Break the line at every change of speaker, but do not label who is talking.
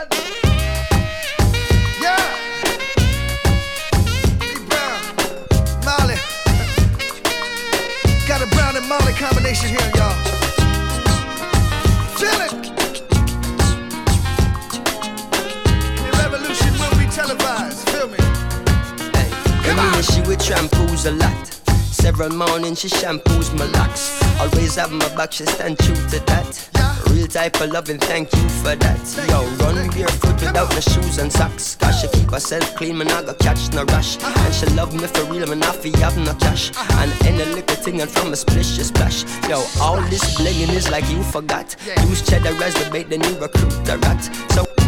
Yeah. Lee Brown, Molly. Got a Brown and Molly combination here, y'all. Feel it. The revolution will be televised. Feel me?
Hey, come on. She would shampoos a lot. Several mornings she shampoos my locks. Always have my back, she stand true to that. Real type of loving, thank you for that. Yo, run barefoot without no shoes and socks. Cause she keep herself clean, man, I go catch no rush. And she love me for real, man, I feel have no cash. And any little thing and from a splish, she splash. Yo, all this blinging is like you forgot. Use cheddar as the bait, then you recruit the rat. So